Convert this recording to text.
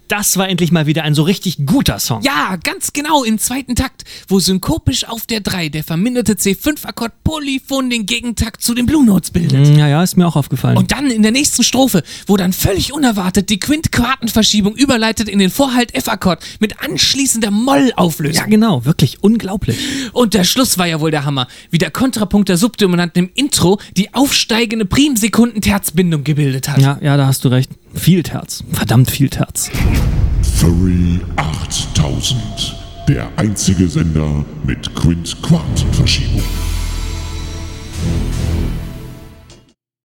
Das war endlich mal wieder ein so richtig guter Song. Ja, ganz genau, im zweiten Takt, wo synkopisch auf der 3 der verminderte C5-Akkord polyphon den Gegentakt zu den Blue Notes bildet. Ja, ist mir auch aufgefallen. Und dann in der nächsten Strophe, wo dann völlig unerwartet die Quint-Quartenverschiebung überleitet in den Vorhalt-F-Akkord mit anschließender Moll-Auflösung. Ja, genau, wirklich unglaublich. Und der Schluss war ja wohl der Hammer, wie der Kontrapunkt der Subdominanten im Intro die aufsteigende Primsekunden-Terzbindung gebildet hat. Ja, da hast du recht. Viel Terz. Verdammt viel Terz. Furry 8000, der einzige Sender mit Quint-Quartenverschiebung.